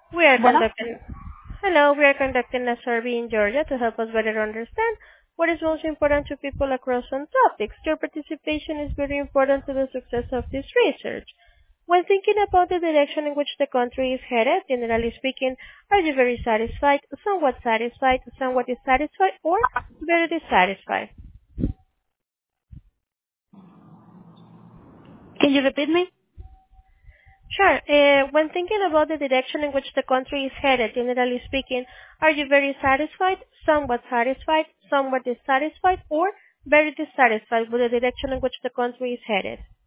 We are Bueno, conducting Hello, we are conducting a survey in Georgia to help us better understand what is most important to people across some topics. Your participation is very important to the success of this research. When thinking about the direction in which the country is headed, generally speaking, are you very satisfied, somewhat dissatisfied, or very dissatisfied? can you repeat me? Sure. When thinking about the direction in which the country is headed, generally speaking, are you very somewhat dissatisfied, or very dissatisfied with the direction in which the country is headed?